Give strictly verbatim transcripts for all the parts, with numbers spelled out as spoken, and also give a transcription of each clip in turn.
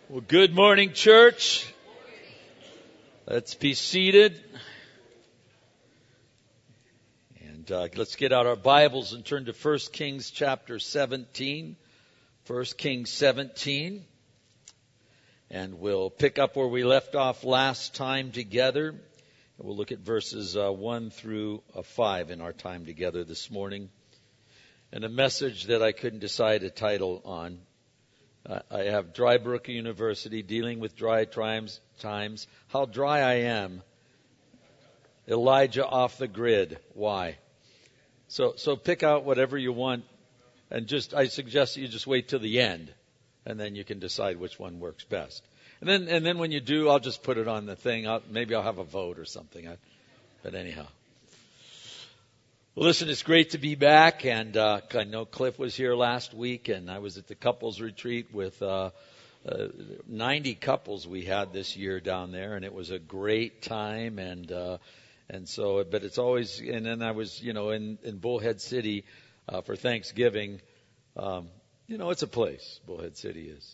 Well, good morning, church. Let's be seated. And uh, let's get out our Bibles and turn to First Kings chapter seventeen. First Kings seventeen. And we'll pick up where we left off last time together. We'll look at verses uh, one through uh, five in our time together this morning. And a message that I couldn't decide a title on. I have Dry Brook University, Dealing with Dry Times, times. How Dry I Am. Elijah Off the Grid. Why? So so pick out whatever you want, and just I suggest that you just wait till the end, and then you can decide which one works best. And then and then when you do, I'll just put it on the thing. I'll, maybe I'll have a vote or something. I, but anyhow. Well, listen, it's great to be back, and uh, I know Cliff was here last week, and I was at the couples retreat with uh, uh, ninety couples we had this year down there, and it was a great time, and uh, and so, but it's always, and then I was, you know, in, in Bullhead City uh, for Thanksgiving. Um, you know, it's a place, Bullhead City is.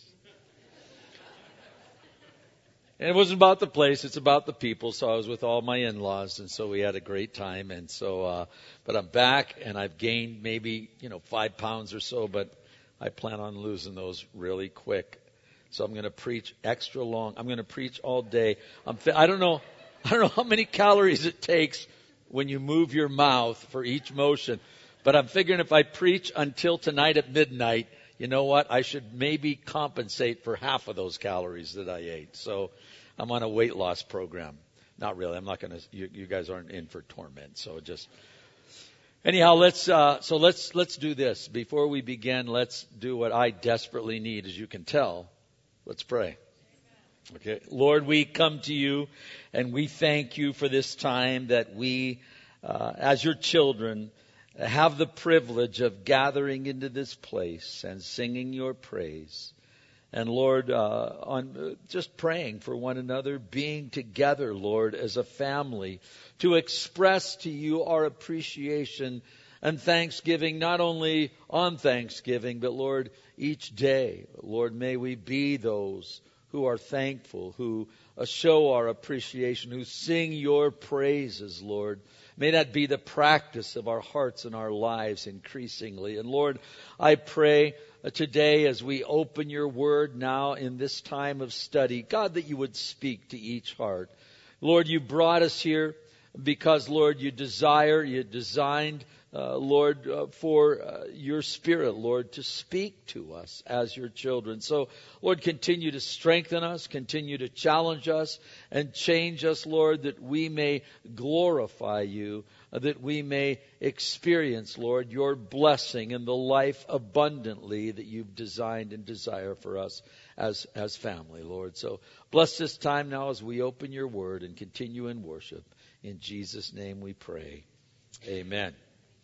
And it wasn't about the place, it's about the people. So I was with all my in-laws, and so we had a great time. And so, uh, but I'm back, and I've gained maybe, you know, five pounds or so, but I plan on losing those really quick. So I'm going to preach extra long. I'm going to preach all day. I'm fi- I don't know, I don't know how many calories it takes when you move your mouth for each motion, but I'm figuring if I preach until tonight at midnight, you know what? I should maybe compensate for half of those calories that I ate. So I'm on a weight loss program. Not really. I'm not going to, you, you guys aren't in for torment. So just, anyhow, let's, uh, so let's, let's do this. Before we begin, let's do what I desperately need, as you can tell. Let's pray. Okay. Lord, we come to you and we thank you for this time that we, uh, as your children, have the privilege of gathering into this place and singing your praise. And Lord, uh, on uh, just praying for one another, being together, Lord, as a family, to express to you our appreciation and thanksgiving, not only on Thanksgiving, but Lord, each day. Lord, may we be those who are thankful, who uh, show our appreciation, who sing your praises, Lord. May that be the practice of our hearts and our lives increasingly. And Lord, I pray today as we open your word now in this time of study, God, that you would speak to each heart. Lord, you brought us here because, Lord, you desire, you designed, uh, Lord, uh, for uh, your Spirit, Lord, to speak to us as your children. So, Lord, continue to strengthen us, continue to challenge us, and change us, Lord, that we may glorify you, uh, that we may experience, Lord, your blessing in the life abundantly that you've designed and desire for us as, as family, Lord. So bless this time now as we open your word and continue in worship. In Jesus' name we pray. Amen.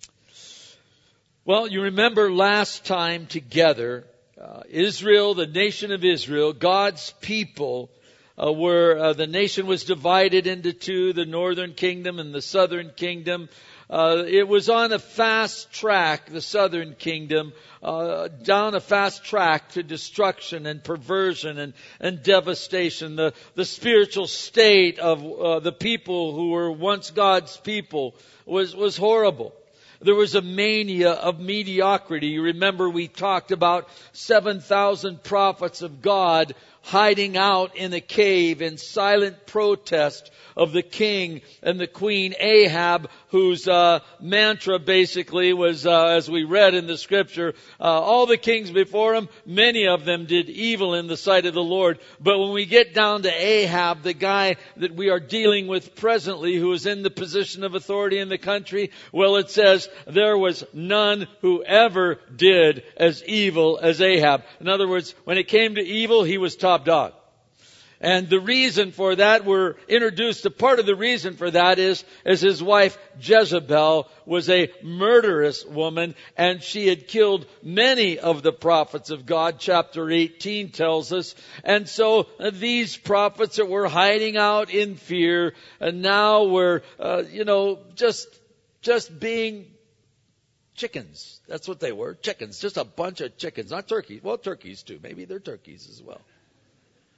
Well, you remember last time together, uh, Israel, the nation of Israel, God's people, uh, were, uh, the nation was divided into two, the northern kingdom and the southern kingdom. Uh, it was on a fast track, the southern kingdom, uh, down a fast track to destruction and perversion and, and devastation. The, the spiritual state of uh, the people who were once God's people was, was horrible. There was a mania of mediocrity. You remember we talked about seven thousand prophets of God hiding out in a cave in silent protest of the king and the queen Ahab, whose uh, mantra basically was, uh, as we read in the scripture, uh, all the kings before him, many of them did evil in the sight of the Lord. But when we get down to Ahab, the guy that we are dealing with presently, who is in the position of authority in the country, well, it says there was none who ever did as evil as Ahab. In other words, when it came to evil, he was top dog. And the reason for that, we're introduced to part of the reason for that is, is his wife Jezebel was a murderous woman, and she had killed many of the prophets of God, chapter eighteen tells us. And so uh, these prophets that were hiding out in fear, and now were, uh, you know, just, just being chickens. That's what they were, chickens, just a bunch of chickens, not turkeys. Well, turkeys too, maybe they're turkeys as well.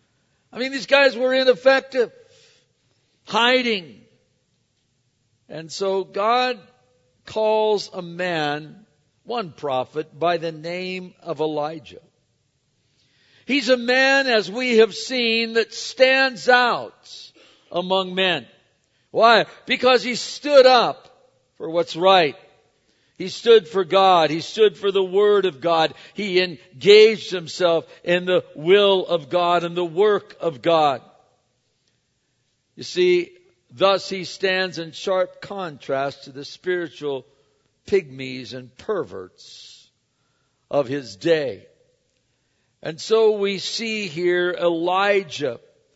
I mean, these guys were ineffective, hiding. And so God calls a man, one prophet, by the name of Elijah. He's a man, as we have seen, that stands out among men. Why? Because he stood up for what's right. He stood for God. He stood for the Word of God. He engaged himself in the will of God and the work of God. You see, thus he stands in sharp contrast to the spiritual pygmies and perverts of his day. And so we see here Elijah.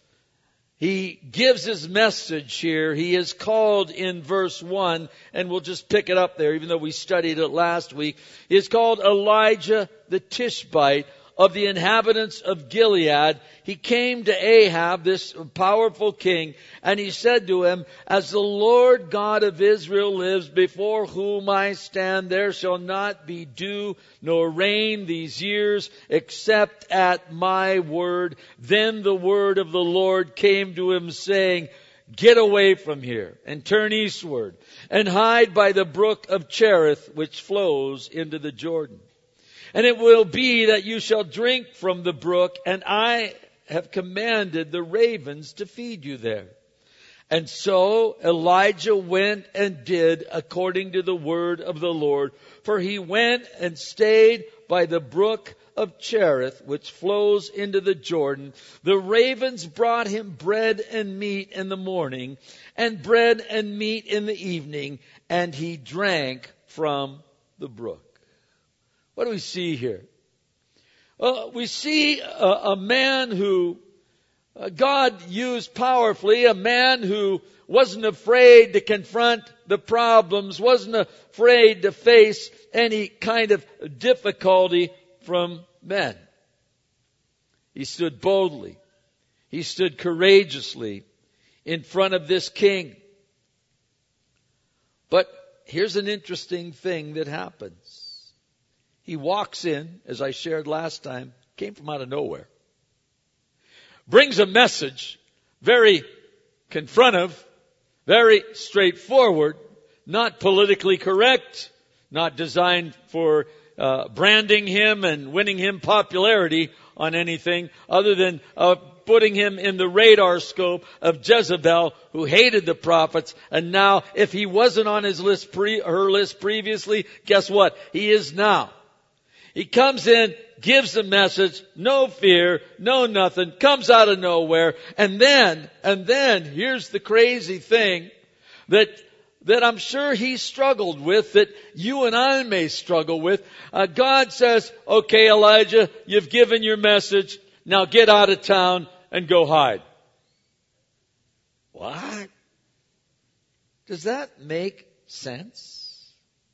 He gives his message here. He is called in verse one, and we'll just pick it up there, even though we studied it last week. He is called Elijah the Tishbite, of the inhabitants of Gilead. He came to Ahab, this powerful king, and he said to him, "As the Lord God of Israel lives, before whom I stand, there shall not be dew nor rain these years, except at my word." Then the word of the Lord came to him, saying, "Get away from here and turn eastward and hide by the brook of Cherith, which flows into the Jordan. And it will be that you shall drink from the brook, and I have commanded the ravens to feed you there." And so Elijah went and did according to the word of the Lord. For he went and stayed by the brook of Cherith, which flows into the Jordan. The ravens brought him bread and meat in the morning, and bread and meat in the evening, and he drank from the brook. What do we see here? Well, we see a, a man who uh, God used powerfully, a man who wasn't afraid to confront the problems, wasn't afraid to face any kind of difficulty from men. He stood boldly. He stood courageously in front of this king. But here's an interesting thing that happens. He walks in, as I shared last time, came from out of nowhere. Brings a message, very confrontive, very straightforward, not politically correct, not designed for uh, branding him and winning him popularity on anything other than uh, putting him in the radar scope of Jezebel, who hated the prophets. And now, if he wasn't on his list, pre- her list previously, guess what? He is now. He comes in, gives the message, no fear, no nothing, comes out of nowhere. And then, and then, here's the crazy thing that, that I'm sure he struggled with, that you and I may struggle with. Uh, God says, "Okay, Elijah, you've given your message. Now get out of town and go hide." What? Does that make sense?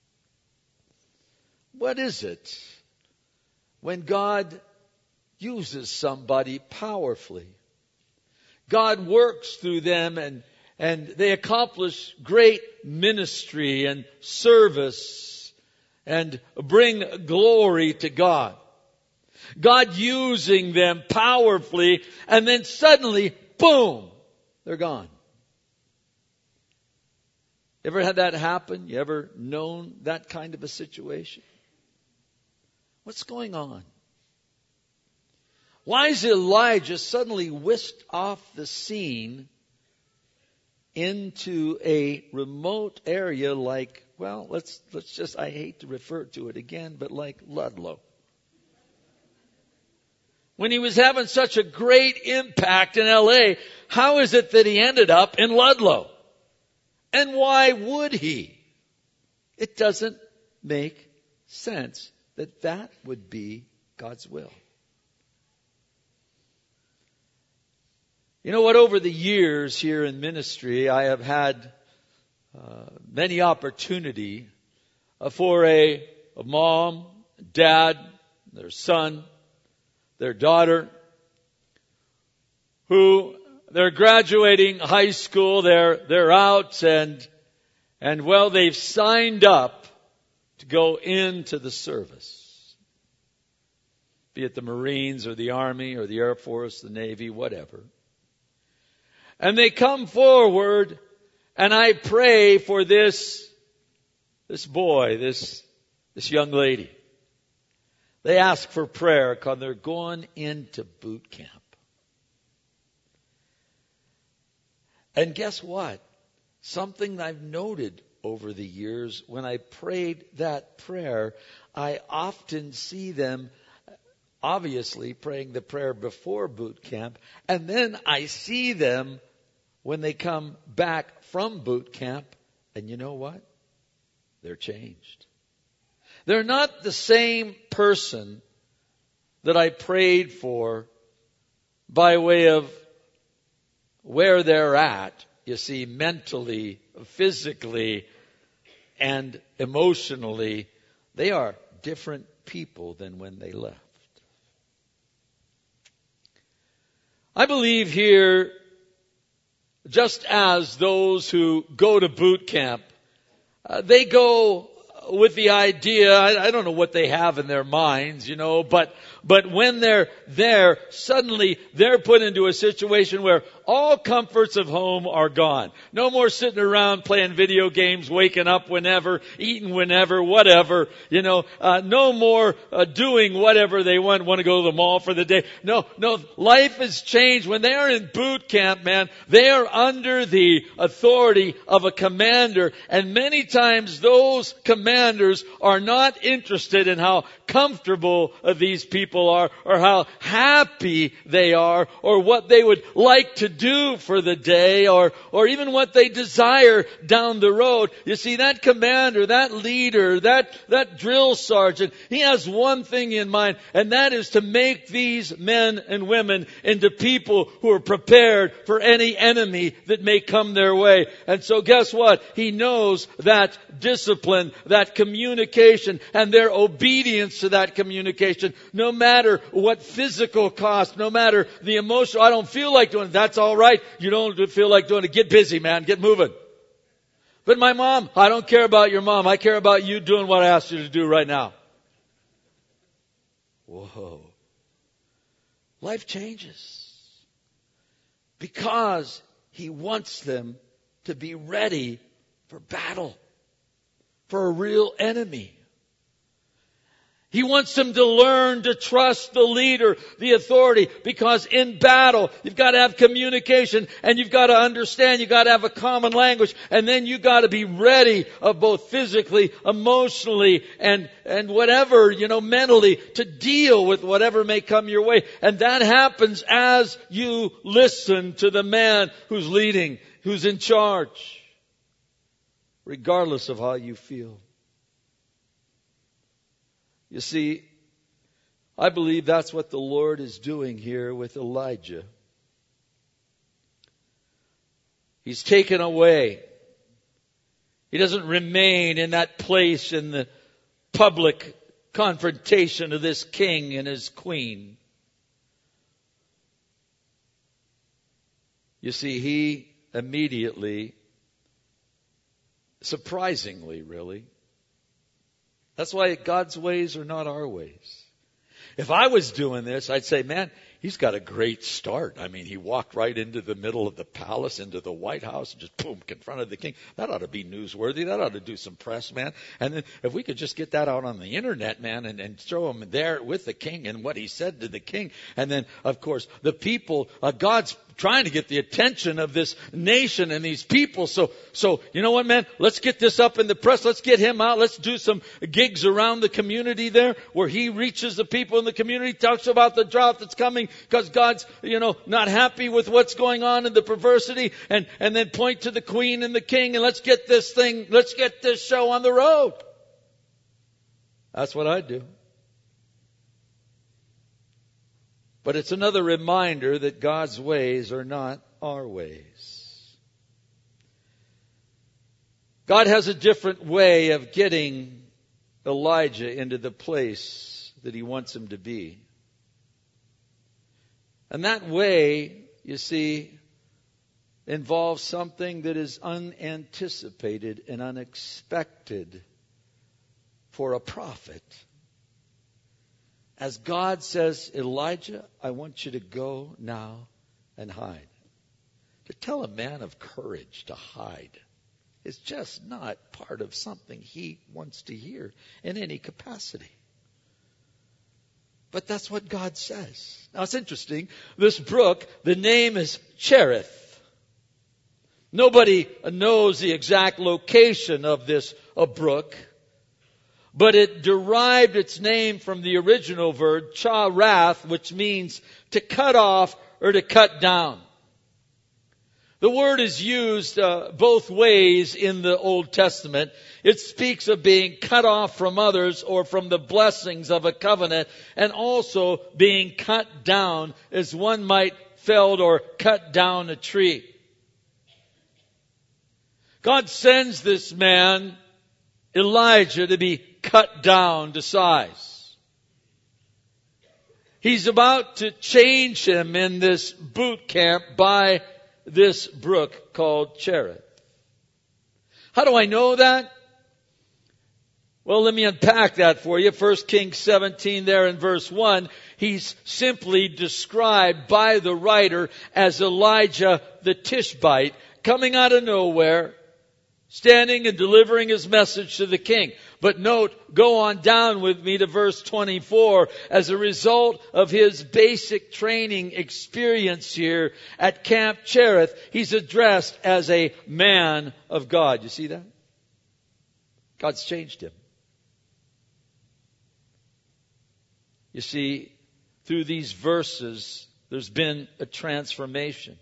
What is it when God uses somebody powerfully? God works through them, and, and they accomplish great ministry and service and bring glory to God. God using them powerfully, and then suddenly, boom, they're gone. Ever had that happen? You ever known that kind of a situation? What's going on? Why is Elijah suddenly whisked off the scene into a remote area like, well, let's let's just, I hate to refer to it again, but like Ludlow? When he was having such a great impact in L A, how is it that he ended up in Ludlow? And why would he? It doesn't make sense that that would be God's will. You know what? Over the years here in ministry, I have had uh, many opportunity uh, for a, a mom, dad, their son, their daughter, who they're graduating high school, they're they're out, and and well, they've signed up to go into the service. be it the Marines or the Army or the Air Force, the Navy, whatever. And they come forward, and I pray for this, this boy, this, this young lady. They ask for prayer because they're going into boot camp. And guess what? Something I've noted over the years, when I prayed that prayer, I often see them obviously praying the prayer before boot camp, and then I see them when they come back from boot camp, and you know what? They're changed. They're not the same person that I prayed for by way of where they're at, you see, mentally, physically, and emotionally. They are different people than when they left. I believe here, just as those who go to boot camp, uh, they go with the idea, I, I don't know what they have in their minds, you know, but but when they're there, suddenly they're put into a situation where all comforts of home are gone. No more sitting around playing video games, waking up whenever, eating whenever, whatever, you know, uh, no more uh, doing whatever they want, want to go to the mall for the day. No, no, life has changed. When they are in boot camp, man, they are under the authority of a commander, and many times those commanders are not interested in how comfortable uh, these people are, or how happy they are, or what they would like to do for the day, or or even what they desire down the road. You see, that commander, that leader, that that drill sergeant, he has one thing in mind, and that is to make these men and women into people who are prepared for any enemy that may come their way. And so guess what? He knows that discipline, that communication, and their obedience to that communication, no matter what physical cost, no matter the emotional, I don't feel like doing it. That's all right. You don't feel like doing it. Get busy, man. Get moving. But my mom, I don't care about your mom. I care about you doing what I asked you to do right now. Whoa. Life changes. Because He wants them to be ready for battle, for a real enemy. He wants them to learn to trust the leader, the authority, because in battle, you've got to have communication, and you've got to understand, you've got to have a common language, and then you've got to be ready, uh, both physically, emotionally, and, and whatever, you know, mentally, to deal with whatever may come your way. And that happens as you listen to the man who's leading, who's in charge, regardless of how you feel. You see, I believe that's what the Lord is doing here with Elijah. He's taken away. He doesn't remain in that place in the public confrontation of this king and his queen. You see, he immediately, surprisingly really, that's why God's ways are not our ways. If I was doing this, I'd say, man, he's got a great start. I mean, he walked right into the middle of the palace, into the White House, and just boom, confronted the king. That ought to be newsworthy. That ought to do some press, man. And then if we could just get that out on the internet, man, and, and show him there with the king and what he said to the king. And then, of course, the people, uh, God's trying to get the attention of this nation and these people. So, so, you know what, man? Let's get this up in the press. Let's get him out. Let's do some gigs around the community there where he reaches the people in the community, talks about the drought that's coming because God's, you know, not happy with what's going on in the perversity, and, and then point to the queen and the king, and let's get this thing, let's get this show on the road. That's what I do. But it's another reminder that God's ways are not our ways. God has a different way of getting Elijah into the place that He wants him to be. And that way, you see, involves something that is unanticipated and unexpected for a prophet. as God says, Elijah, I want you to go now and hide. To tell a man of courage to hide is just not part of something he wants to hear in any capacity. But that's what God says. Now it's interesting. This brook, the name is Cherith. Nobody knows the exact location of this a brook, but it derived its name from the original verb, charath, which means to cut off or to cut down. The word is used uh, both ways in the Old Testament. It speaks of being cut off from others or from the blessings of a covenant, and also being cut down as one might felled or cut down a tree. God sends this man, Elijah, to be cut down to size. He's about to change him in this boot camp by this brook called Cherith. How do I know that? Well, let me unpack that for you. First Kings seventeen there in verse one, he's simply described by the writer as Elijah the Tishbite, coming out of nowhere, standing and delivering his message to the king. But note, go on down with me to verse twenty-four. As a result of his basic training experience here at Camp Cherith, he's addressed as a man of God. You see that? God's changed him. You see, through these verses, there's been a transformation.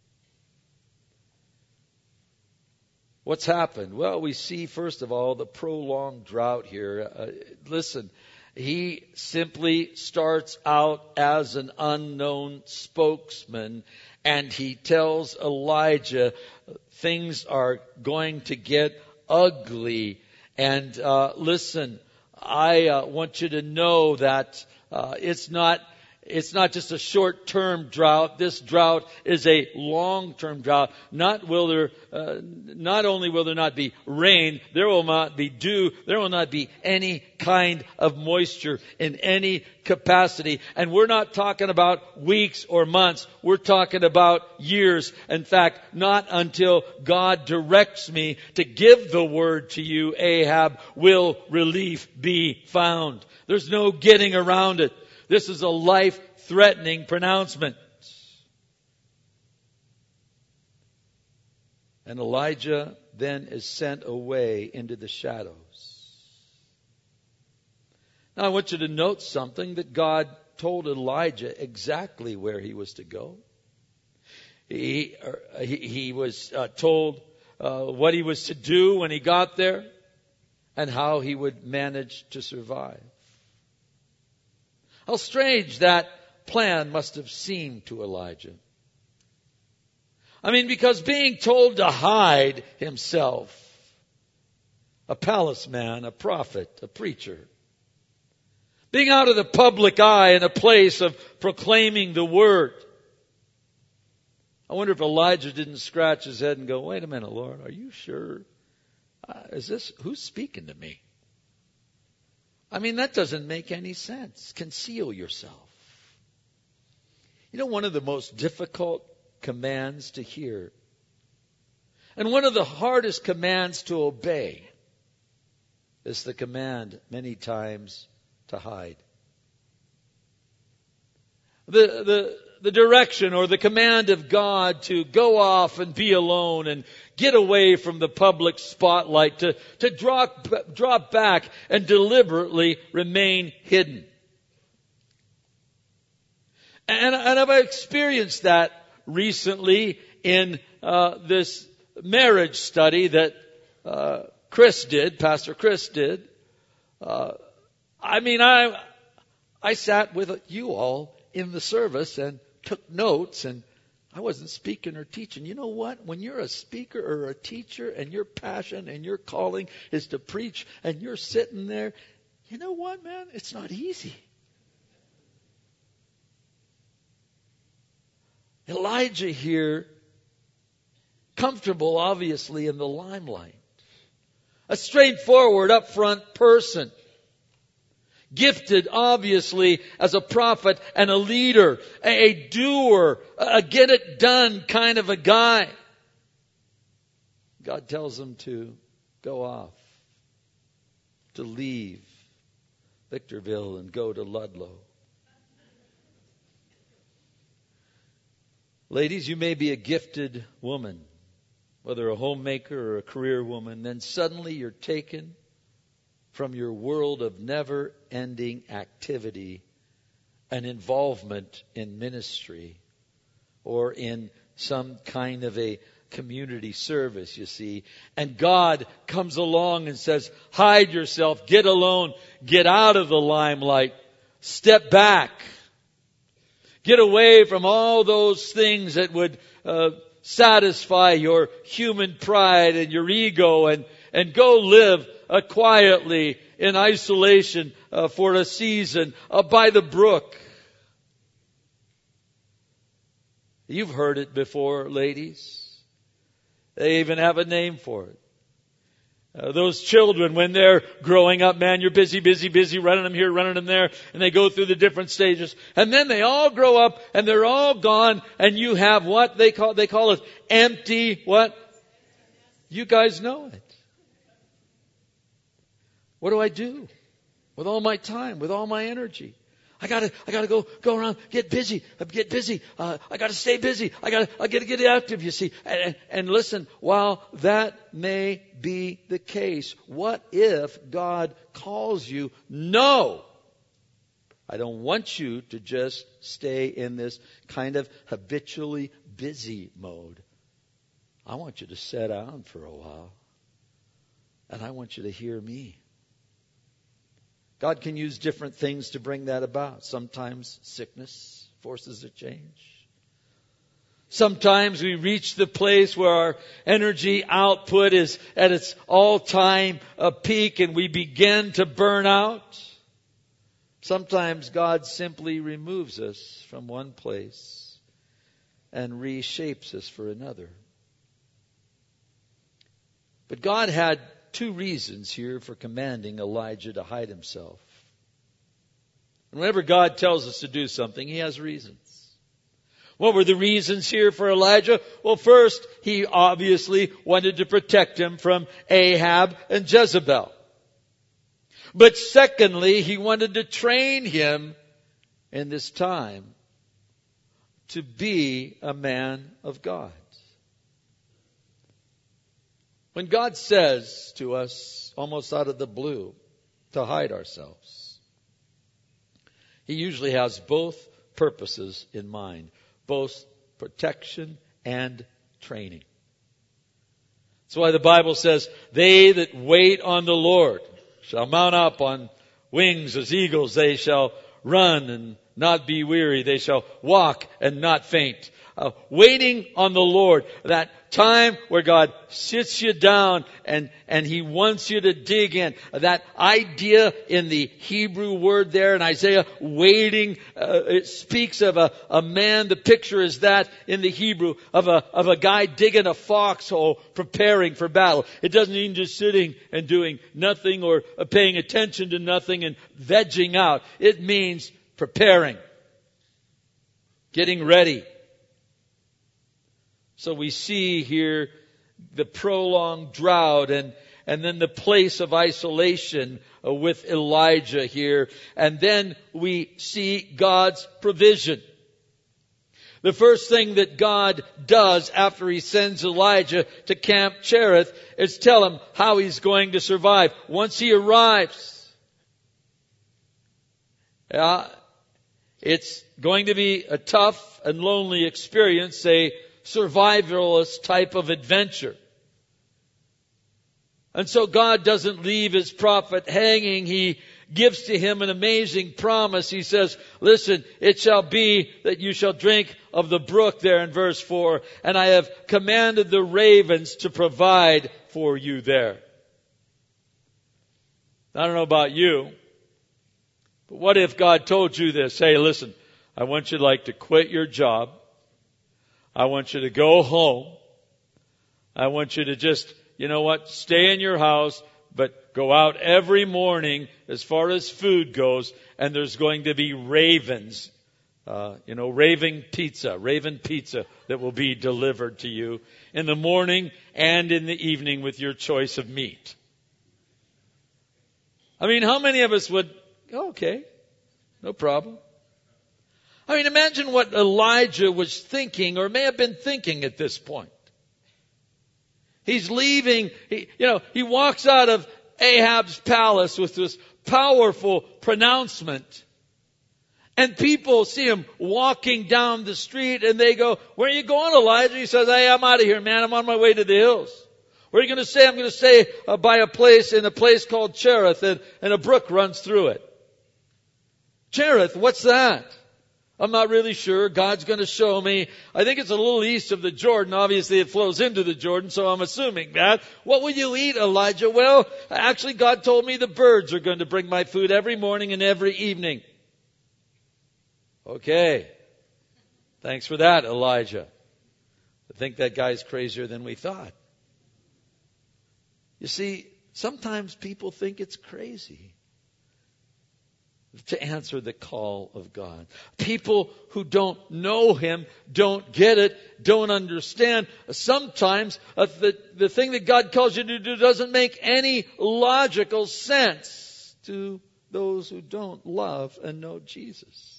What's happened? Well, we see, first of all, the prolonged drought here. Uh, listen, he simply starts out as an unknown spokesman, and he tells Elijah things are going to get ugly. And uh, listen, I uh, want you to know that uh, it's not It's not just a short-term drought. This drought is a long-term drought. Not will there, uh, not only will there not be rain, there will not be dew, there will not be any kind of moisture in any capacity. And we're not talking about weeks or months. We're talking about years. In fact, not until God directs me to give the word to you, Ahab, will relief be found. There's no getting around it. This is a life-threatening pronouncement. And Elijah then is sent away into the shadows. Now I want you to note something, that God told Elijah exactly where he was to go. He, he, he was uh, told uh, what he was to do when he got there and how he would manage to survive. How strange that plan must have seemed to Elijah. I mean, because being told to hide himself, a palace man, a prophet, a preacher, being out of the public eye in a place of proclaiming the word. I wonder if Elijah didn't scratch his head and go, wait a minute, Lord, are you sure? Uh, is this, who's speaking to me? I mean, that doesn't make any sense. Conceal yourself. You know, one of the most difficult commands to hear, and one of the hardest commands to obey, is the command many times to hide. The, the, the direction or the command of God to go off and be alone and get away from the public spotlight, to, to drop, drop back and deliberately remain hidden. And, and I've experienced that recently in uh, this marriage study that uh, Chris did, Pastor Chris did. Uh, I mean, I I sat with you all in the service and took notes, and I wasn't speaking or teaching. You know what? When you're a speaker or a teacher and your passion and your calling is to preach and you're sitting there, you know what, man? It's not easy. Elijah here, comfortable obviously in the limelight. A straightforward, upfront person. Gifted, obviously, as a prophet and a leader, a doer, a get-it-done kind of a guy. God tells him to go off, to leave Victorville and go to Ludlow. Ladies, you may be a gifted woman, whether a homemaker or a career woman, then suddenly you're taken from your world of never-ending activity and involvement in ministry or in some kind of a community service, you see. And God comes along and says, hide yourself, get alone, get out of the limelight, step back. Get away from all those things that would uh, satisfy your human pride and your ego, and, and go live uh, quietly in isolation uh, for a season uh, by the brook. You've heard it before, ladies. They even have a name for it. Uh, those children, when they're growing up, man, you're busy, busy, busy, running them here, running them there, and they go through the different stages. And then they all grow up, and they're all gone, and you have what they call, they call it empty, what? You guys know it. What do I do with all my time, with all my energy? I gotta, I gotta go, go around, get busy, get busy. Uh, I gotta stay busy. I gotta, I gotta get active, you see. And, and, and listen, while that may be the case, what if God calls you? No! I don't want you to just stay in this kind of habitually busy mode. I want you to sit down for a while. And I want you to hear me. God can use different things to bring that about. Sometimes sickness forces a change. Sometimes we reach the place where our energy output is at its all-time uh, peak and we begin to burn out. Sometimes God simply removes us from one place and reshapes us for another. But God had two reasons here for commanding Elijah to hide himself. And whenever God tells us to do something, He has reasons. What were the reasons here for Elijah? Well, first, he obviously wanted to protect him from Ahab and Jezebel. But secondly, he wanted to train him in this time to be a man of God. When God says to us, almost out of the blue, to hide ourselves, He usually has both purposes in mind, both protection and training. That's why the Bible says, they that wait on the Lord shall mount up on wings as eagles. They shall run and not be weary. They shall walk and not faint. Uh, waiting on the Lord, that time where God sits you down and, and He wants you to dig in. That idea in the Hebrew word there in Isaiah, waiting, uh, it speaks of a, a man, the picture is that in the Hebrew, of a, of a guy digging a foxhole, preparing for battle. It doesn't mean just sitting and doing nothing or paying attention to nothing and vegging out. It means preparing, getting ready. So we see here the prolonged drought and, and then the place of isolation uh, with Elijah here. And then we see God's provision. The first thing that God does after He sends Elijah to Camp Cherith is tell him how he's going to survive. Once he arrives, uh, it's going to be a tough and lonely experience, a survivalist type of adventure. And so God doesn't leave His prophet hanging. He gives to him an amazing promise. He says, listen, it shall be that you shall drink of the brook there in verse four, and I have commanded the ravens to provide for you there. I don't know about you, but what if God told you this? Hey, listen, I want you to like to quit your job. I want you to go home. I want you to just, you know what, stay in your house, but go out every morning as far as food goes, and there's going to be ravens, uh, you know, raving pizza, raven pizza that will be delivered to you in the morning and in the evening with your choice of meat. I mean, how many of us would, okay, no problem. I mean, imagine what Elijah was thinking or may have been thinking at this point. He's leaving, he, you know, he walks out of Ahab's palace with this powerful pronouncement. And people see him walking down the street and they go, "Where are you going, Elijah?" He says, "Hey, I'm out of here, man. I'm on my way to the hills." "Where are you going to stay?" "I'm going to stay uh, by a place in a place called Cherith, and, and a brook runs through it." "Cherith, what's that?" "I'm not really sure. God's going to show me. I think it's a little east of the Jordan. Obviously, it flows into the Jordan, so I'm assuming that." "What will you eat, Elijah?" "Well, actually, God told me the birds are going to bring my food every morning and every evening." "Okay. Thanks for that, Elijah. I think that guy's crazier than we thought." You see, sometimes people think it's crazy to answer the call of God. People who don't know Him, don't get it, don't understand. Sometimes uh, the, the thing that God calls you to do doesn't make any logical sense to those who don't love and know Jesus.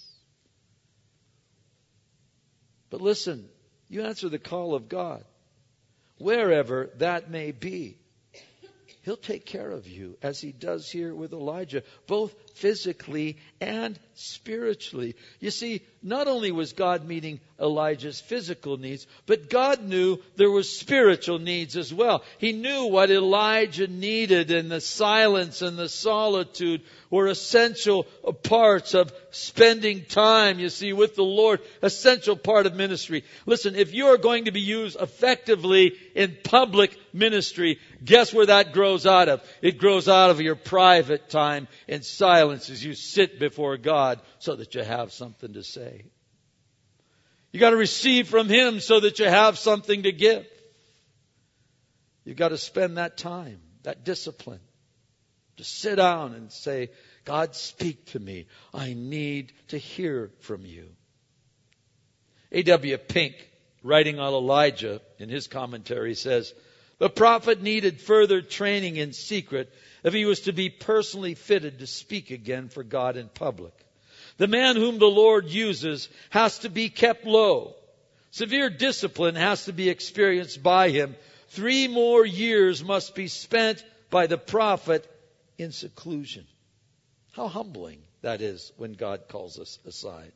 But listen, you answer the call of God, wherever that may be. He'll take care of you, as He does here with Elijah, both physically and spiritually. You see, not only was God meeting Elijah's physical needs, but God knew there were spiritual needs as well. He knew what Elijah needed, and the silence and the solitude were essential parts of spending time, you see, with the Lord, essential part of ministry. Listen, if you are going to be used effectively in public ministry, guess where that grows out of? It grows out of your private time in silence as you sit before God so that you have something to say. You got to receive from Him so that you have something to give. You've got to spend that time, that discipline, to sit down and say, "God, speak to me. I need to hear from you." A W Pink, writing on Elijah in his commentary, says, "The prophet needed further training in secret if he was to be personally fitted to speak again for God in public. The man whom the Lord uses has to be kept low. Severe discipline has to be experienced by him. Three more years must be spent by the prophet in seclusion." How humbling that is when God calls us aside.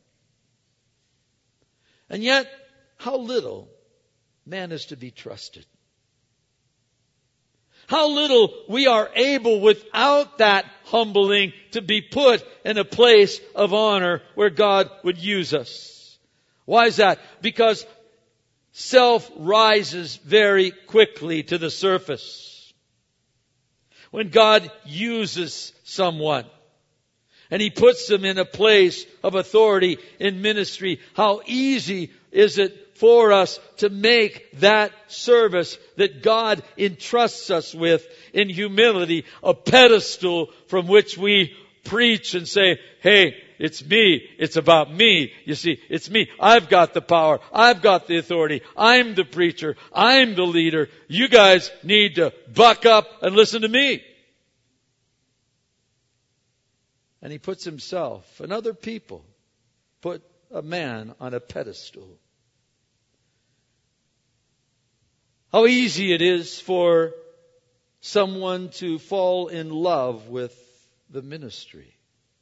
And yet, how little man is to be trusted. How little we are able, without that humbling, to be put in a place of honor where God would use us. Why is that? Because self rises very quickly to the surface. When God uses someone and He puts them in a place of authority in ministry, how easy is it for us to make that service that God entrusts us with in humility a pedestal from which we preach and say, "Hey, it's me. It's about me. You see, it's me. I've got the power. I've got the authority. I'm the preacher. I'm the leader. You guys need to buck up and listen to me." And he puts himself and other people put a man on a pedestal. How easy it is for someone to fall in love with the ministry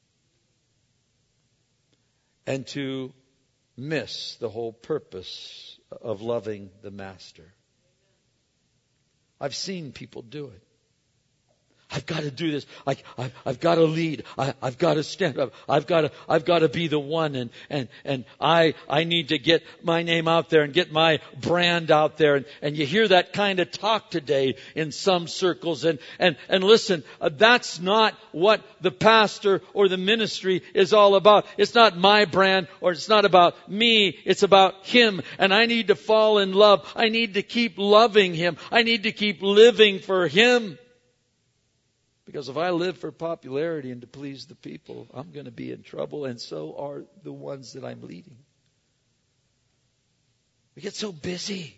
and to miss the whole purpose of loving the Master. I've seen people do it. I've got to do this. I, I, I've got to lead. I, I've got to stand up. I've got to, I've got to be the one. And, and, and I, I need to get my name out there and get my brand out there. And, and you hear that kind of talk today in some circles. And, and, and listen, uh, that's not what the pastor or the ministry is all about. It's not my brand, or it's not about me. It's about Him. And I need to fall in love. I need to keep loving Him. I need to keep living for Him. Because if I live for popularity and to please the people, I'm going to be in trouble, and so are the ones that I'm leading. We get so busy.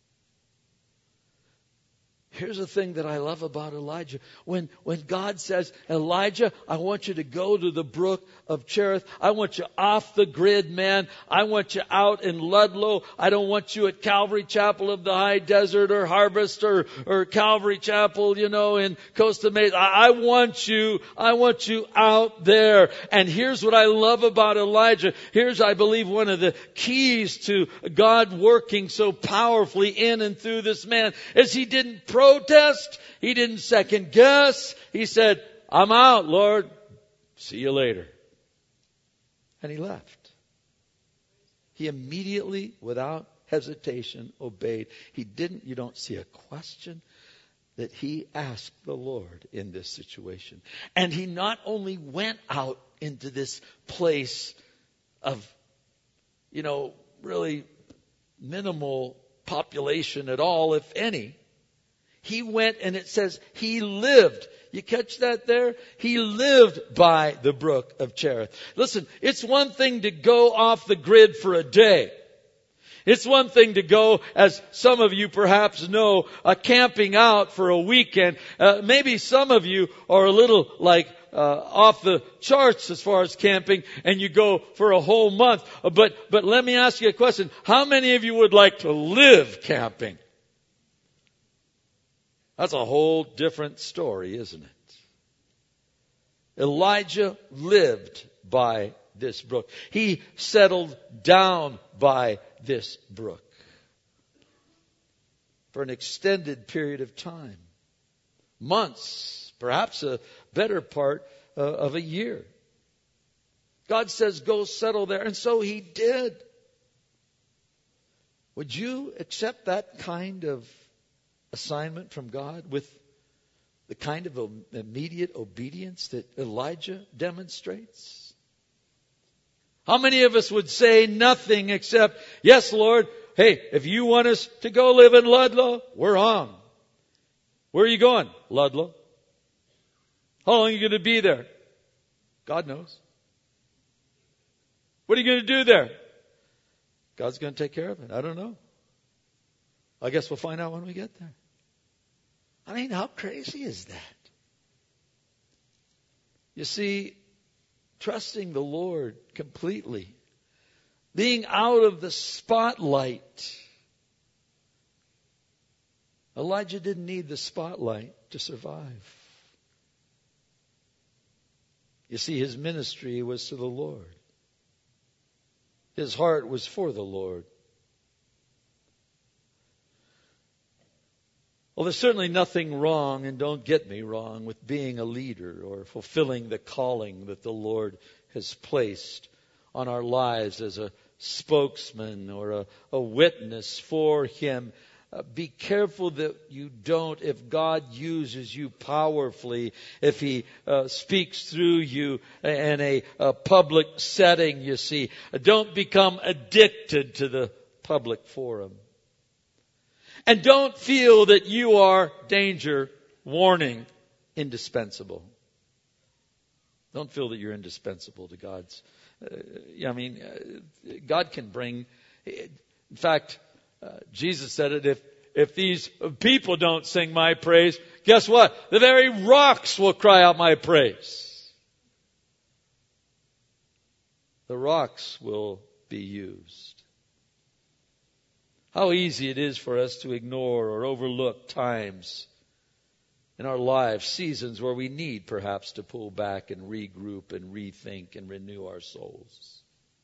Here's the thing that I love about Elijah. When, when God says, Elijah, I want you to go to the brook of Cherith. I want you off the grid, man. I want you out in Ludlow. I don't want you at Calvary Chapel of the High Desert or Harvest or, or Calvary Chapel, you know, in Costa Mesa. I, I want you, I want you out there. And here's what I love about Elijah. Here's, I believe, one of the keys to God working so powerfully in and through this man is he didn't pray. Protest. He didn't second guess. He said, I'm out, Lord. See you later. And he left. He immediately, without hesitation, obeyed. He didn't, you don't see a question that he asked the Lord in this situation. And he not only went out into this place of, you know, really minimal population at all, if any. He went, and it says he lived. You catch that there? He lived by the brook of Cherith. Listen, it's one thing to go off the grid for a day. It's one thing to go, as some of you perhaps know, uh, camping out for a weekend. Uh, maybe some of you are a little like uh, off the charts as far as camping, and you go for a whole month. Uh, but but let me ask you a question. How many of you would like to live camping? That's a whole different story, isn't it? Elijah lived by this brook. He settled down by this brook for an extended period of time. Months, perhaps a better part uh, of a year. God says, go settle there. And so he did. Would you accept that kind of assignment from God with the kind of immediate obedience that Elijah demonstrates? How many of us would say nothing except, yes, Lord, hey, if you want us to go live in Ludlow, we're on. Where are you going? Ludlow. How long are you going to be there? God knows. What are you going to do there? God's going to take care of it. I don't know. I guess we'll find out when we get there. I mean, how crazy is that? You see, trusting the Lord completely, being out of the spotlight. Elijah didn't need the spotlight to survive. You see, his ministry was to the Lord. His heart was for the Lord. Well, there's certainly nothing wrong, and don't get me wrong, with being a leader or fulfilling the calling that the Lord has placed on our lives as a spokesman or a, a witness for Him. Uh, be careful that you don't, if God uses you powerfully, if He uh, speaks through you in a, a public setting, you see, don't become addicted to the public forum. And don't feel that you are, danger, warning, indispensable. Don't feel that you're indispensable to God's. Uh, I mean, uh, God can bring. In fact, uh, Jesus said it. If if these people don't sing my praise, guess what? The very rocks will cry out my praise. The rocks will be used. How easy it is for us to ignore or overlook times in our lives, seasons where we need perhaps to pull back and regroup and rethink and renew our souls.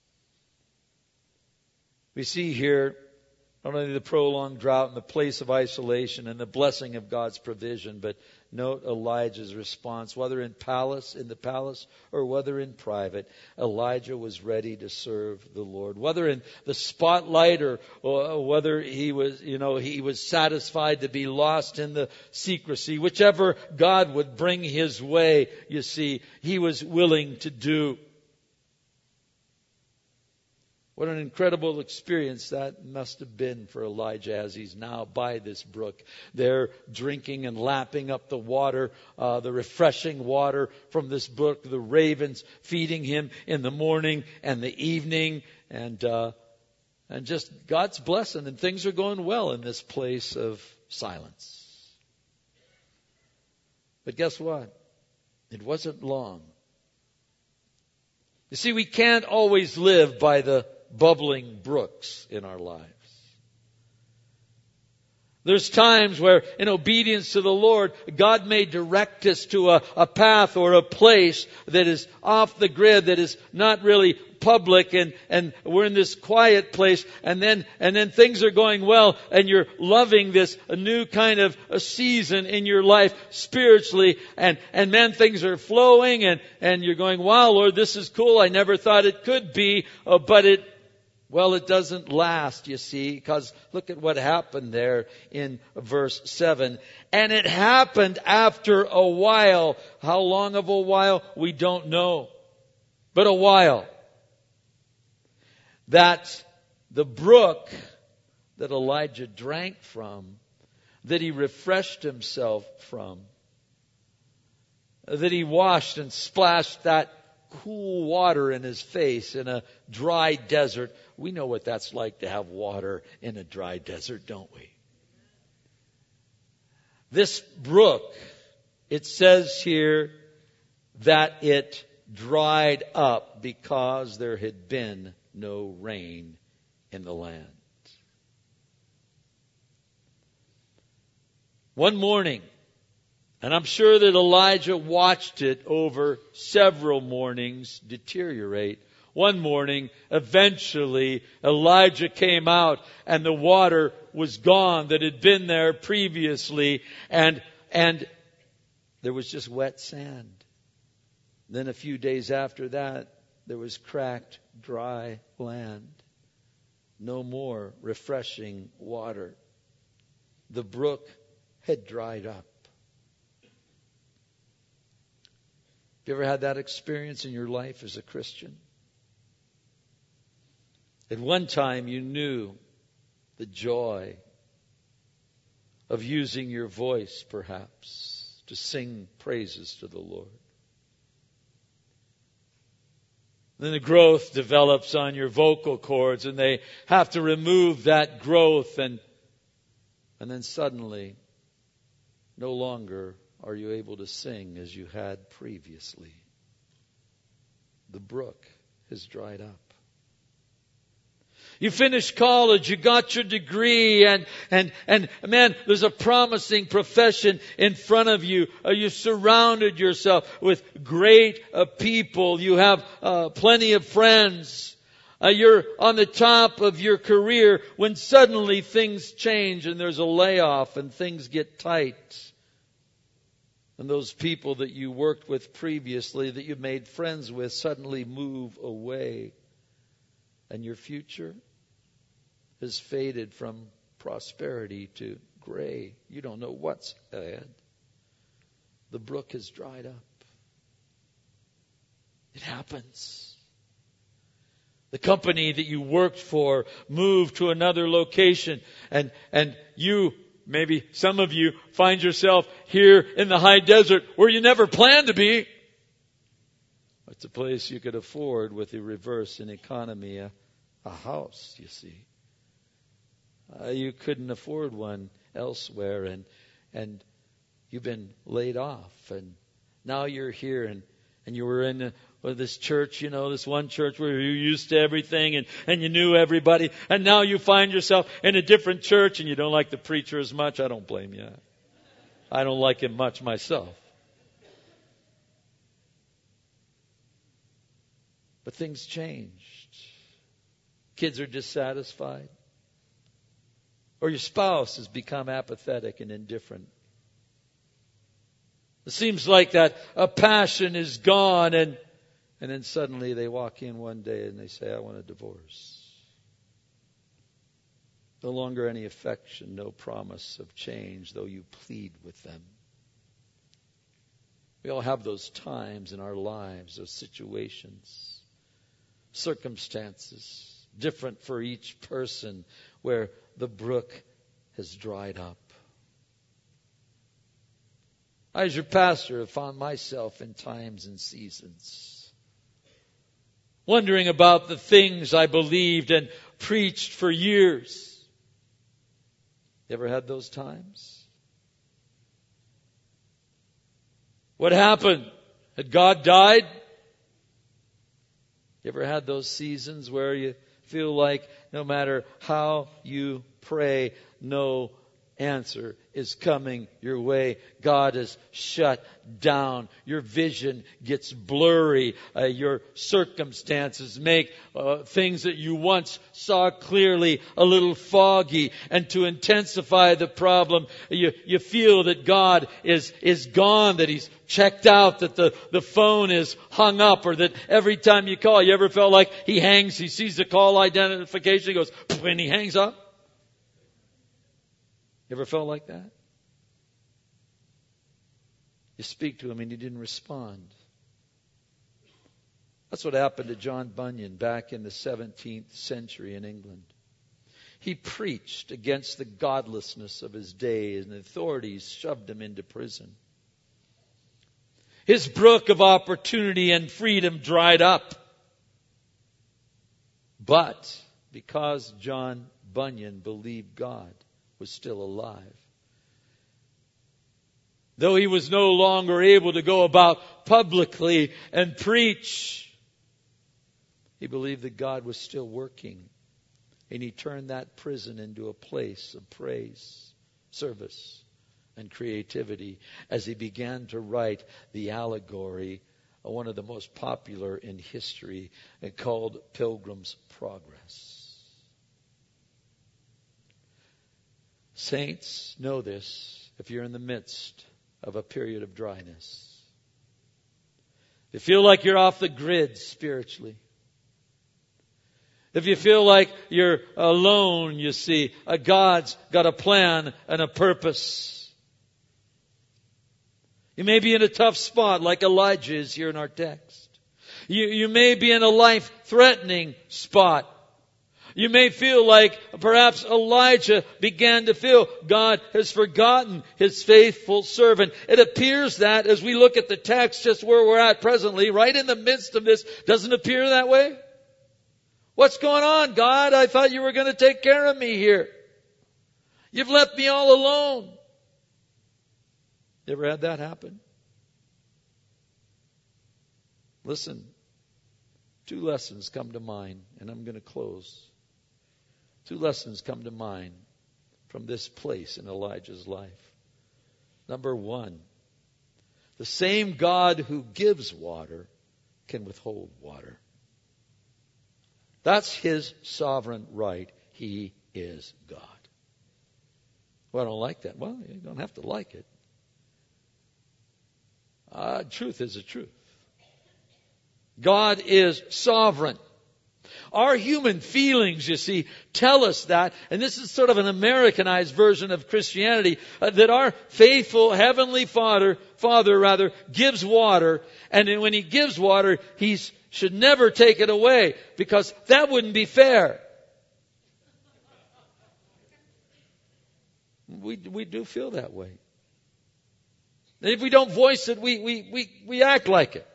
We see here not only the prolonged drought and the place of isolation and the blessing of God's provision, but note Elijah's response, whether in palace, in the palace, or whether in private. Elijah was ready to serve the Lord. Whether in the spotlight or, or whether he was, you know, he was satisfied to be lost in the secrecy, whichever God would bring his way, you see, he was willing to do. What an incredible experience that must have been for Elijah as he's now by this brook. There drinking and lapping up the water, uh, the refreshing water from this brook. The ravens feeding him in the morning and the evening. And, uh, and just God's blessing. And things are going well in this place of silence. But guess what? It wasn't long. You see, we can't always live by the bubbling brooks in our lives. There's times where, in obedience to the Lord, God may direct us to a, a path or a place that is off the grid, that is not really public, and, and we're in this quiet place, and then and then things are going well, and you're loving this a new kind of a season in your life spiritually, and, and man, things are flowing, and, and you're going, wow, Lord, this is cool. I never thought it could be, uh, but it Well, it doesn't last, you see, because look at what happened there in verse seven. And it happened after a while. How long of a while? We don't know. But a while. That the brook that Elijah drank from, that he refreshed himself from, that he washed and splashed that cool water in his face in a dry desert. We know what that's like to have water in a dry desert, don't we? This brook, it says here that it dried up because there had been no rain in the land. One morning, and I'm sure that Elijah watched it over several mornings deteriorate. One morning, eventually, Elijah came out and the water was gone that had been there previously, and and there was just wet sand. Then a few days after that, there was cracked, dry land. No more refreshing water. The brook had dried up. You ever had that experience in your life as a Christian? At one time you knew the joy of using your voice, perhaps, to sing praises to the Lord. Then the growth develops on your vocal cords, and they have to remove that growth, and and then suddenly no longer are you able to sing as you had previously. The brook has dried up. You finished college, you got your degree, and, and, and man, there's a promising profession in front of you. Uh, you surrounded yourself with great uh, people. You have uh, plenty of friends. Uh, you're on the top of your career when suddenly things change and there's a layoff and things get tight. And those people that you worked with previously, that you made friends with, suddenly move away. And your future has faded from prosperity to gray. You don't know what's ahead. The brook has dried up. It happens. The company that you worked for moved to another location, and, and you maybe some of you find yourself here in the high desert where you never planned to be. It's a place you could afford with the reverse in economy, a, a house, you see. Uh, you couldn't afford one elsewhere, and and you've been laid off, and now you're here, and, and you were in uh, this church, you know, this one church where you're used to everything, and, and you knew everybody, and now you find yourself in a different church, and you don't like the preacher as much. I don't blame you. I don't like him much myself. But things changed. Kids are dissatisfied. Or your spouse has become apathetic and indifferent. It seems like that a passion is gone, and and then suddenly they walk in one day and they say, I want a divorce. No longer any affection, no promise of change, though you plead with them. We all have those times in our lives, those situations, circumstances, different for each person where the brook has dried up. I, as your pastor, have found myself in times and seasons wondering about the things I believed and preached for years. You ever had those times? What happened? Had God died? You ever had those seasons where you feel like no matter how you pray, no answer is coming your way? God is shut down. Your vision gets blurry. Uh, your circumstances make uh, things that you once saw clearly a little foggy. And to intensify the problem, you, you feel that God is, is gone, that He's checked out, that the, the phone is hung up, or that every time you call, you ever felt like He hangs, He sees the call identification, He goes, and He hangs up? You ever felt like that? You speak to Him and He didn't respond. That's what happened to John Bunyan back in the seventeenth century in England. He preached against the godlessness of his day, and the authorities shoved him into prison. His brook of opportunity and freedom dried up. But because John Bunyan believed God was still alive, though he was no longer able to go about publicly and preach, he believed that God was still working. And he turned that prison into a place of praise, service, and creativity as he began to write the allegory, one of the most popular in history, called Pilgrim's Progress. Saints, know this: if you're in the midst of a period of dryness, if you feel like you're off the grid spiritually, if you feel like you're alone, you see, uh, God's got a plan and a purpose. You may be in a tough spot like Elijah is here in our text. You, you may be in a life-threatening spot. You may feel like perhaps Elijah began to feel God has forgotten His faithful servant. It appears that as we look at the text just where we're at presently, right in the midst of this, doesn't appear that way. What's going on, God? I thought you were going to take care of me here. You've left me all alone. You ever had that happen? Listen, two lessons come to mind, and I'm going to close. Two lessons come to mind from this place in Elijah's life. Number one, the same God who gives water can withhold water. That's His sovereign right. He is God. Well, I don't like that. Well, you don't have to like it. Uh, truth is the truth. God is sovereign. Our human feelings, you see, tell us that, and this is sort of an Americanized version of Christianity, uh, that our faithful Heavenly Father, Father rather, gives water, and when He gives water, He should never take it away, because that wouldn't be fair. We we do feel that way. And if we don't voice it, we we we we act like it.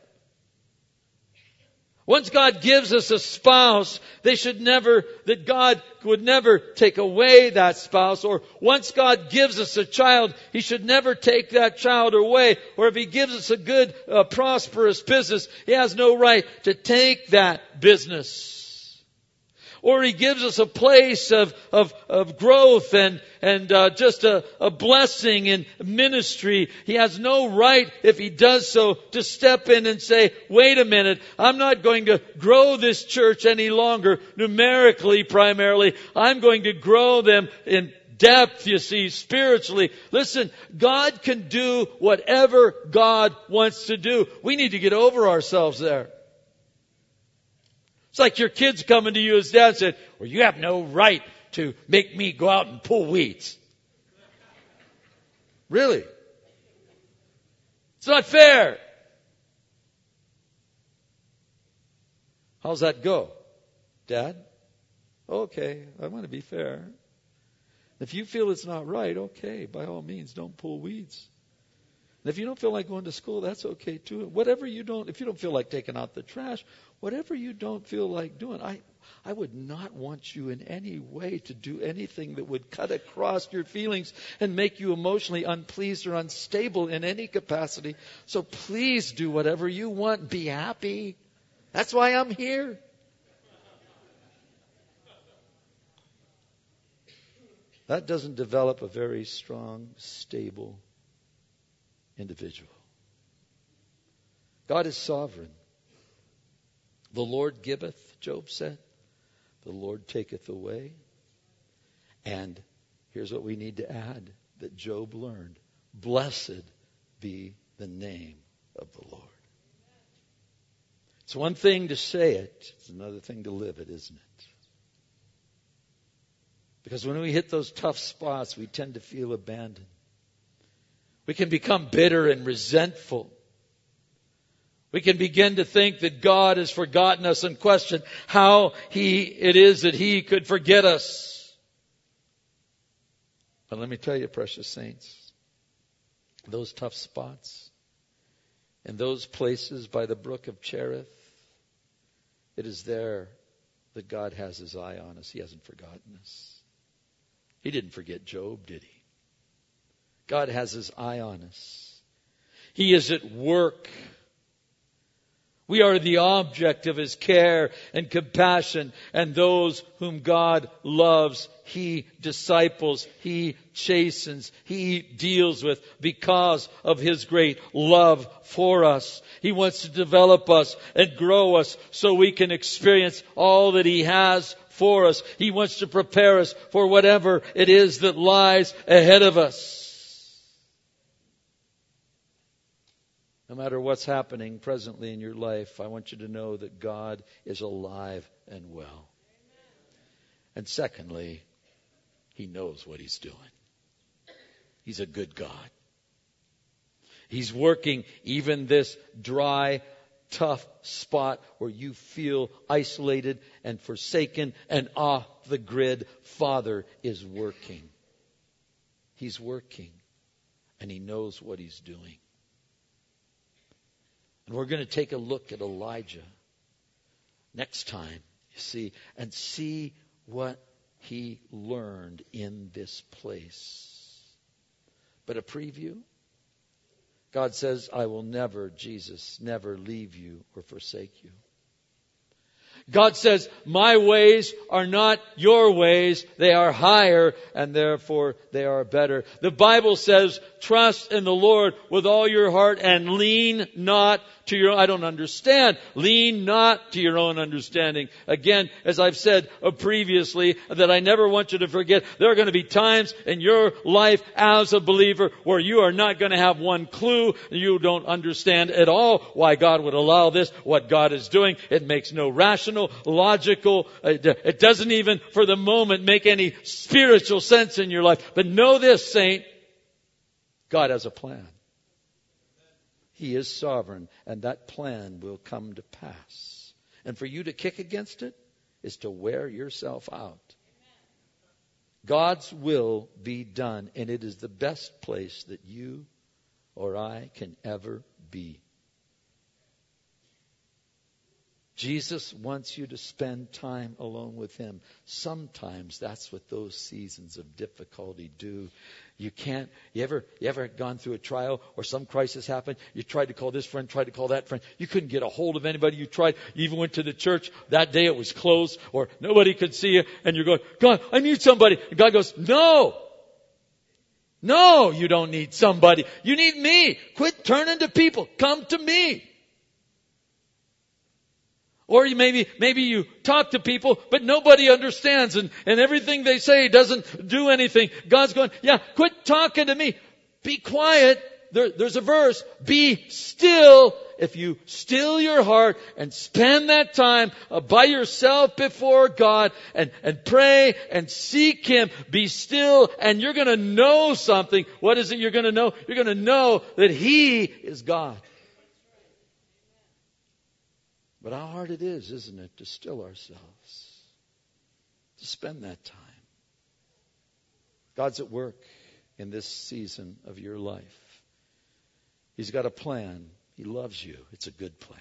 Once God gives us a spouse, they should never, that God would never take away that spouse. Or once God gives us a child, He should never take that child away. Or if He gives us a good, uh, prosperous business, He has no right to take that business. Or He gives us a place of, of, of growth and, and, uh, just a, a blessing in ministry. He has no right, if He does so, to step in and say, wait a minute, I'm not going to grow this church any longer, numerically primarily. I'm going to grow them in depth, you see, spiritually. Listen, God can do whatever God wants to do. We need to get over ourselves there. It's like your kids coming to you as dad said, well, you have no right to make me go out and pull weeds. Really? It's not fair. How's that go, Dad? Okay, I want to be fair. If you feel it's not right, okay, by all means, don't pull weeds. And if you don't feel like going to school, that's okay too. Whatever you don't, if you don't feel like taking out the trash, whatever you don't feel like doing, I, I would not want you in any way to do anything that would cut across your feelings and make you emotionally unpleased or unstable in any capacity. So please do whatever you want. Be happy. That's why I'm here. That doesn't develop a very strong, stable individual. God is sovereign. The Lord giveth, Job said. The Lord taketh away. And here's what we need to add that Job learned. Blessed be the name of the Lord. It's one thing to say it. It's another thing to live it, isn't it? Because when we hit those tough spots, we tend to feel abandoned. We can become bitter and resentful. We can begin to think that God has forgotten us and question how he it is that He could forget us. But let me tell you, precious saints, those tough spots and those places by the brook of Cherith, it is there that God has His eye on us. He hasn't forgotten us. He didn't forget Job, did He? God has His eye on us. He is at work. We are the object of His care and compassion, and those whom God loves, He disciples, He chastens, He deals with because of His great love for us. He wants to develop us and grow us so we can experience all that He has for us. He wants to prepare us for whatever it is that lies ahead of us. No matter what's happening presently in your life, I want you to know that God is alive and well. And secondly, He knows what He's doing. He's a good God. He's working even this dry, tough spot where you feel isolated and forsaken and off the grid. Father is working. He's working. And He knows what He's doing. And we're going to take a look at Elijah next time, you see, and see what he learned in this place. But a preview. God says, I will never, Jesus, never leave you or forsake you. God says, my ways are not your ways. They are higher and therefore they are better. The Bible says, trust in the Lord with all your heart and lean not to your own. I don't understand. Lean not to your own understanding. Again, as I've said uh, previously, that I never want you to forget, there are going to be times in your life as a believer where you are not going to have one clue. You don't understand at all why God would allow this, what God is doing. It makes no rational, logical, it doesn't even for the moment make any spiritual sense in your life. But know this, saint, God has a plan. He is sovereign, and that plan will come to pass. And for you to kick against it is to wear yourself out. God's will be done, and it is the best place that you or I can ever be. Jesus wants you to spend time alone with Him. Sometimes that's what those seasons of difficulty do. You can't, you ever, you ever gone through a trial or some crisis happened? You tried to call this friend, tried to call that friend. You couldn't get a hold of anybody. You tried, you even went to the church. That day it was closed or nobody could see you. And you're going, God, I need somebody. And God goes, no. No, you don't need somebody. You need me. Quit turning to people. Come to me. Or you maybe, maybe you talk to people, but nobody understands and, and everything they say doesn't do anything. God's going, yeah, quit talking to me. Be quiet. There, there's a verse. Be still. If you still your heart and spend that time uh, by yourself before God and, and pray and seek Him, be still and you're going to know something. What is it you're going to know? You're going to know that He is God. But how hard it is, isn't it, to still ourselves, to spend that time. God's at work in this season of your life. He's got a plan. He loves you. It's a good plan.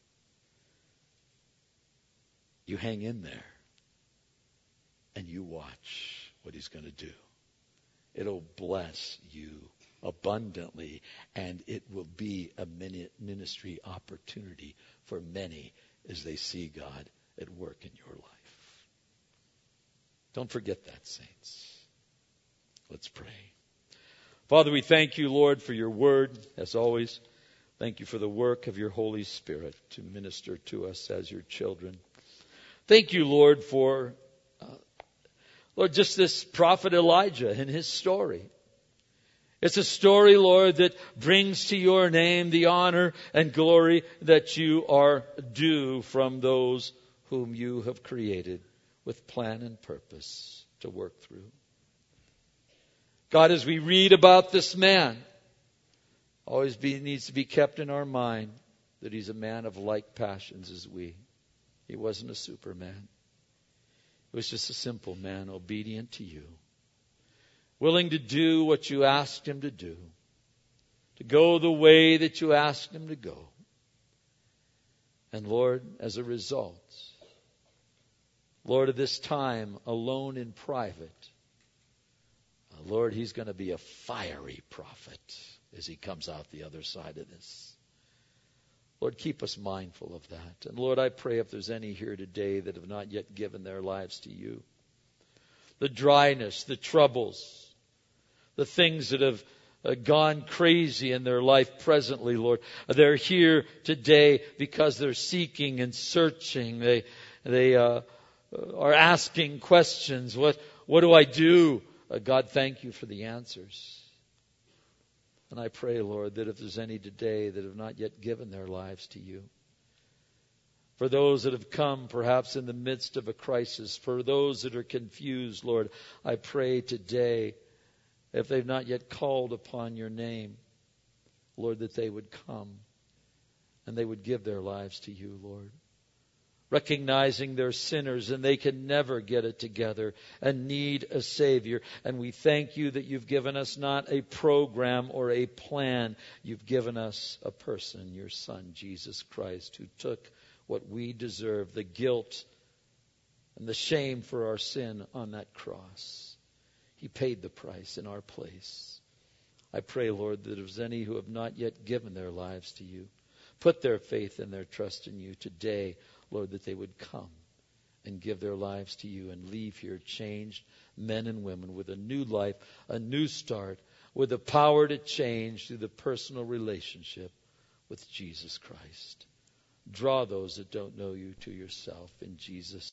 You hang in there and you watch what He's going to do. It'll bless you abundantly, and it will be a ministry opportunity for many as they see God at work in your life. Don't forget that, saints. Let's pray. Father, we thank you, Lord, for your word, as always. Thank you for the work of your Holy Spirit to minister to us as your children. Thank you, Lord, for, uh, Lord, just this prophet Elijah and his story. It's a story, Lord, that brings to your name the honor and glory that you are due from those whom you have created with plan and purpose to work through. God, as we read about this man, always be, needs to be kept in our mind that he's a man of like passions as we. He wasn't a superman. He was just a simple man, obedient to you, willing to do what you asked him to do, to go the way that you asked him to go. And Lord, as a result, Lord, at this time, alone in private, Lord, he's going to be a fiery prophet as he comes out the other side of this. Lord, keep us mindful of that. And Lord, I pray if there's any here today that have not yet given their lives to you, the dryness, the troubles, the things that have uh, gone crazy in their life presently, Lord, they're here today because they're seeking and searching. They they uh, are asking questions. What what do I do? Uh, God, thank you for the answers. And I pray, Lord, that if there's any today that have not yet given their lives to you, for those that have come perhaps in the midst of a crisis, for those that are confused, Lord, I pray today, if they've not yet called upon your name, Lord, that they would come and they would give their lives to you, Lord, recognizing they're sinners and they can never get it together and need a Savior. And we thank you that you've given us not a program or a plan. You've given us a person, your Son, Jesus Christ, who took what we deserve, the guilt and the shame for our sin on that cross. He paid the price in our place. I pray, Lord, that if there's any who have not yet given their lives to you, put their faith and their trust in you today, Lord, that they would come and give their lives to you and leave here changed men and women with a new life, a new start, with the power to change through the personal relationship with Jesus Christ. Draw those that don't know you to yourself in Jesus'